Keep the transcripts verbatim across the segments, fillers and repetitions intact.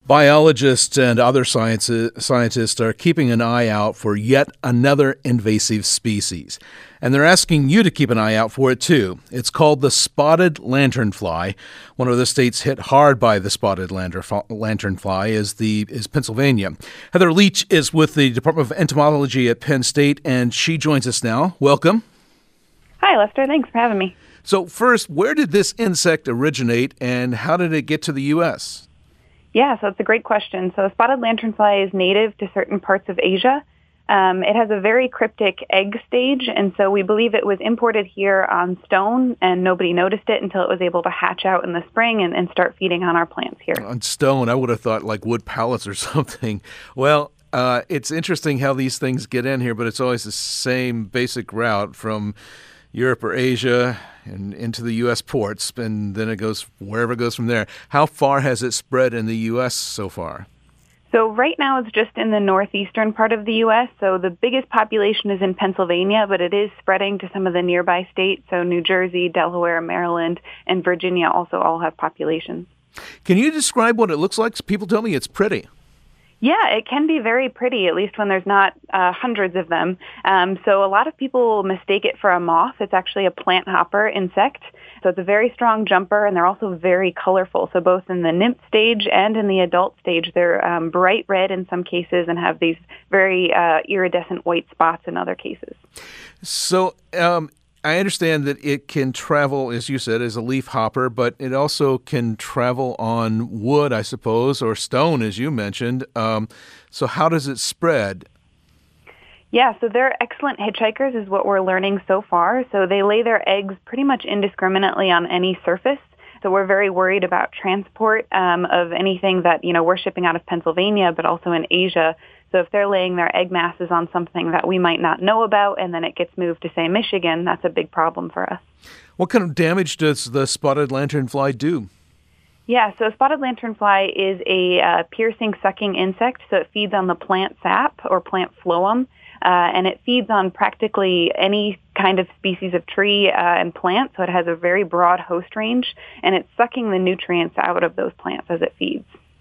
Biologists and other science, scientists are keeping an eye out for yet another invasive species. And they're asking you to keep an eye out for it, too. It's called the spotted lanternfly. One of the states hit hard by the spotted lanternfly is, the, is Pennsylvania. Heather Leach is with the Department of Entomology at Penn State, and she joins us now. Welcome. Hi, Lester. Thanks for having me. So first, where did this insect originate, and how did it get to the U S? Yeah, so it's a great question. So spotted lanternfly is native to certain parts of Asia. Um, it has a very cryptic egg stage, and so we believe it was imported here on stone, and nobody noticed it until it was able to hatch out in the spring and, and start feeding on our plants here. On stone, I would have thought like wood pallets or something. Well, uh, it's interesting how these things get in here, but it's always the same basic route from Europe or Asia and into the U S ports, and then it goes wherever it goes from there. How far has it spread in the U S so far? So right now it's just in the northeastern part of the U S. So the biggest population is in Pennsylvania, but it is spreading to some of the nearby states. So New Jersey, Delaware, Maryland, and Virginia also all have populations. Can you describe what it looks like? People tell me it's pretty. Yeah, it can be very pretty, at least when there's not uh, hundreds of them. Um, so a lot of people will mistake it for a moth. It's actually a plant hopper insect. So it's a very strong jumper, and they're also very colorful. So both in the nymph stage and in the adult stage, they're um, bright red in some cases and have these very uh, iridescent white spots in other cases. So um, I understand that it can travel, as you said, as a leaf hopper, but it also can travel on wood, I suppose, or stone, as you mentioned. Um, so how does it spread? Yeah, so they're excellent hitchhikers is what we're learning so far. So they lay their eggs pretty much indiscriminately on any surface. So we're very worried about transport um, of anything that, you know, we're shipping out of Pennsylvania, but also in Asia. So if they're laying their egg masses on something that we might not know about and then it gets moved to, say, Michigan, that's a big problem for us. What kind of damage does the spotted lanternfly do? Yeah, so spotted lanternfly is a uh, piercing, sucking insect. So it feeds on the plant sap or plant phloem. Uh, and it feeds on practically any kind of species of tree uh, and plant, so it has a very broad host range, and it's sucking the nutrients out of those plants as it feeds.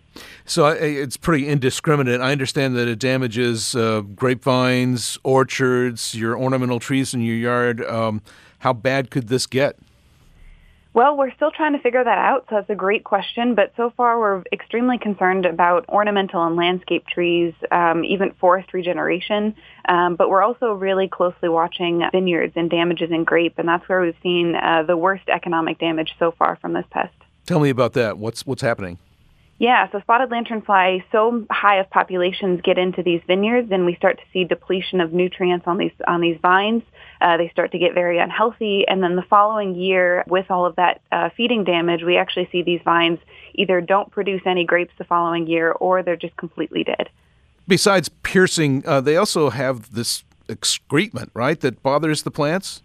So it's pretty indiscriminate. I understand that it damages uh, grapevines, orchards, your ornamental trees in your yard. Um, how bad could this get? Well, we're still trying to figure that out, so that's a great question. But so far, we're extremely concerned about ornamental and landscape trees, um, even forest regeneration. Um, but we're also really closely watching vineyards and damages in grape, and that's where we've seen uh, the worst economic damage so far from this pest. Tell me about that. What's what's happening? Yeah, so spotted lanternfly, so high of populations get into these vineyards, and we start to see depletion of nutrients on these on these vines. Uh, they start to get very unhealthy, and then the following year, with all of that uh, feeding damage, we actually see these vines either don't produce any grapes the following year, or they're just completely dead. Besides piercing, uh, they also have this excrement, right, that bothers the plants?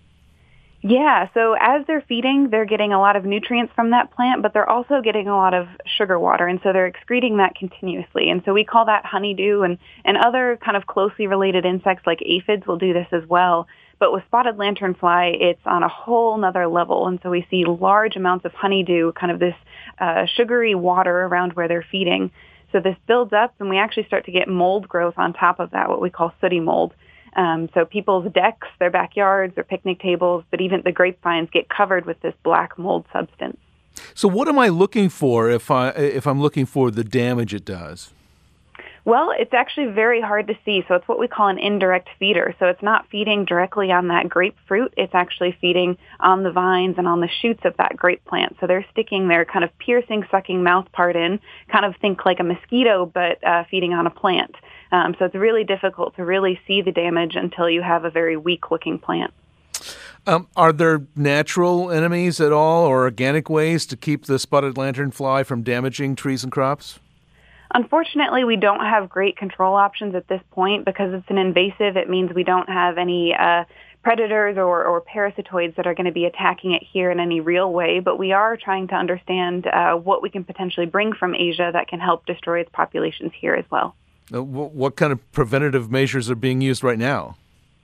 Yeah, so as they're feeding, they're getting a lot of nutrients from that plant, but they're also getting a lot of sugar water, and so they're excreting that continuously. And so we call that honeydew, and, and other kind of closely related insects like aphids will do this as well. But with spotted lanternfly, it's on a whole nother level, and so we see large amounts of honeydew, kind of this uh, sugary water around where they're feeding. So this builds up, and we actually start to get mold growth on top of that, what we call sooty mold. Um, so people's decks, their backyards, their picnic tables, but even the grapevines get covered with this black mold substance. So what am I looking for if I if I'm looking for the damage it does? Well, it's actually very hard to see. So it's what we call an indirect feeder. So it's not feeding directly on that grapefruit. It's actually feeding on the vines and on the shoots of that grape plant. So they're sticking their kind of piercing, sucking mouth part in, kind of think like a mosquito, but uh, feeding on a plant. Um, so it's really difficult to really see the damage until you have a very weak-looking plant. Um, are there natural enemies at all or organic ways to keep the spotted lanternfly from damaging trees and crops? Unfortunately, we don't have great control options at this point because it's an invasive. It means we don't have any uh, predators or, or parasitoids that are going to be attacking it here in any real way, but we are trying to understand uh, what we can potentially bring from Asia that can help destroy its populations here as well. Uh, what kind of preventative measures are being used right now?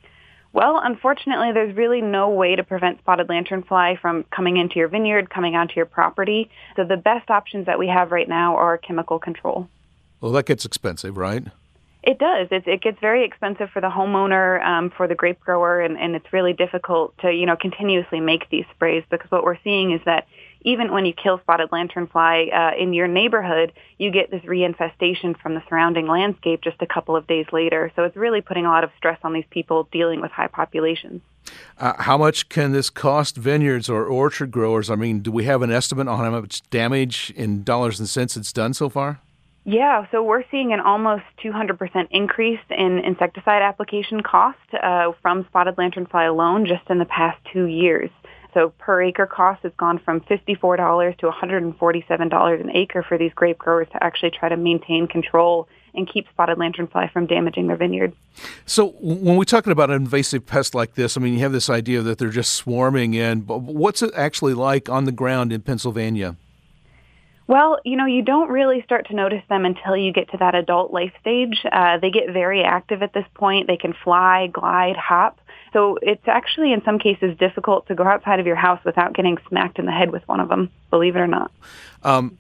Well, unfortunately, there's really no way to prevent spotted lanternfly from coming into your vineyard, coming onto your property. So the best options that we have right now are chemical control. Well, that gets expensive, right? It does. It, it gets very expensive for the homeowner, um, for the grape grower, and, and it's really difficult to, you know, continuously make these sprays, because what we're seeing is that even when you kill spotted lanternfly uh, in your neighborhood, you get this reinfestation from the surrounding landscape just a couple of days later. So it's really putting a lot of stress on these people dealing with high populations. Uh, how much can this cost vineyards or orchard growers? I mean, do we have an estimate on how much damage in dollars and cents it's done so far? Yeah, so we're seeing an almost two hundred percent increase in insecticide application cost uh, from spotted lanternfly alone just in the past two years. So per acre cost has gone from fifty-four dollars to one hundred forty-seven dollars an acre for these grape growers to actually try to maintain control and keep spotted lanternfly from damaging their vineyard. So when we're talking about an invasive pest like this, I mean, you have this idea that they're just swarming in, but what's it actually like on the ground in Pennsylvania? Well, you know, you don't really start to notice them until you get to that adult life stage. Uh, they get very active at this point. They can fly, glide, hop. So it's actually, in some cases, difficult to go outside of your house without getting smacked in the head with one of them, believe it or not. Um,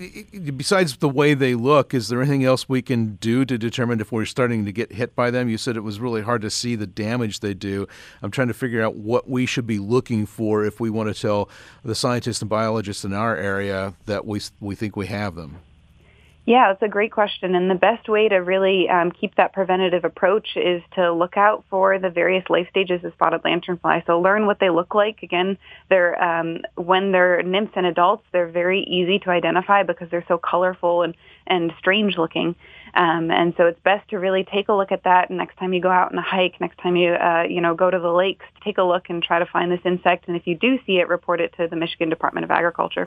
besides the way they look, is there anything else we can do to determine if we're starting to get hit by them? You said it was really hard to see the damage they do. I'm trying to figure out what we should be looking for if we want to tell the scientists and biologists in our area that we we think we have them. Yeah, that's a great question. And the best way to really um, keep that preventative approach is to look out for the various life stages of spotted lanternfly. So learn what they look like. Again, they're um, when they're nymphs and adults, they're very easy to identify because they're so colorful and, and strange looking. Um, and so it's best to really take a look at that next time you go out on a hike, next time you, uh, you know, go to the lakes, take a look and try to find this insect. And if you do see it, report it to the Michigan Department of Agriculture.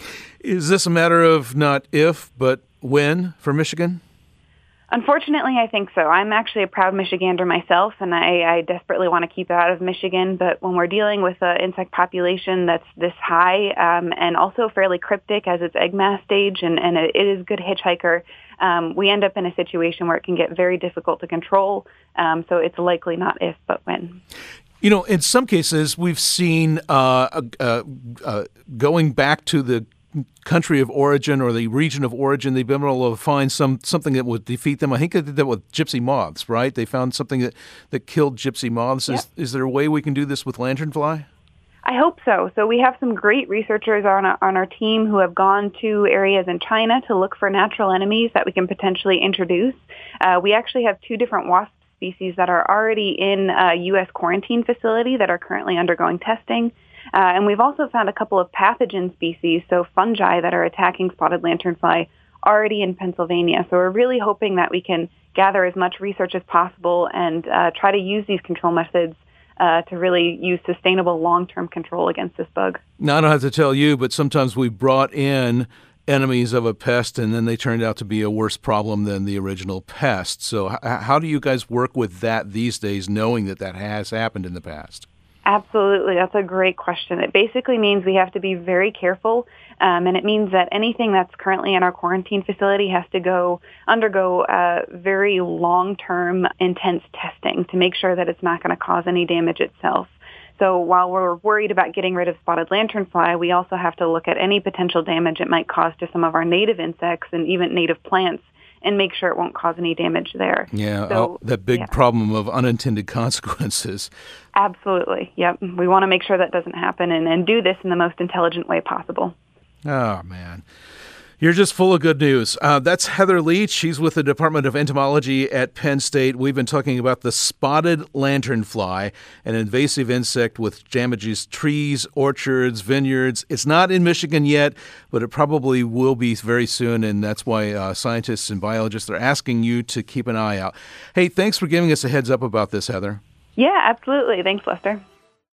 Is this a matter of not if, but when for Michigan? Unfortunately, I think so. I'm actually a proud Michigander myself, and I, I desperately want to keep it out of Michigan. But when we're dealing with an insect population that's this high um, and also fairly cryptic as its egg mass stage, and, and it is a good hitchhiker, um, we end up in a situation where it can get very difficult to control. Um, so it's likely not if, but when. You know, in some cases, we've seen uh, uh, uh, going back to the country of origin or the region of origin, they've been able to find some something that would defeat them. I think they did that with gypsy moths, right? They found something that, that killed gypsy moths. Yep. Is, is there a way we can do this with lanternfly? I hope so. So we have some great researchers on our, on our team who have gone to areas in China to look for natural enemies that we can potentially introduce. Uh, we actually have two different wasp species that are already in a U S quarantine facility that are currently undergoing testing. Uh, and we've also found a couple of pathogen species, so fungi that are attacking spotted lanternfly already in Pennsylvania. So we're really hoping that we can gather as much research as possible and uh, try to use these control methods uh, to really use sustainable long-term control against this bug. Now, I don't have to tell you, but sometimes we brought in enemies of a pest, and then they turned out to be a worse problem than the original pest. So h- how do you guys work with that these days, knowing that that has happened in the past? Absolutely. That's a great question. It basically means we have to be very careful, um, and it means that anything that's currently in our quarantine facility has to go undergo uh, very long-term, intense testing to make sure that it's not going to cause any damage itself. So while we're worried about getting rid of spotted lanternfly, we also have to look at any potential damage it might cause to some of our native insects and even native plants, and make sure it won't cause any damage there. Yeah, so, oh, that big yeah. problem of unintended consequences. Absolutely, yep. We want to make sure that doesn't happen and, and do this in the most intelligent way possible. Oh, man. You're just full of good news. Uh, that's Heather Leach. She's with the Department of Entomology at Penn State. We've been talking about the spotted lanternfly, an invasive insect which damages trees, orchards, vineyards. It's not in Michigan yet, but it probably will be very soon, and that's why uh, scientists and biologists are asking you to keep an eye out. Hey, thanks for giving us a heads up about this, Heather. Yeah, absolutely. Thanks, Lester.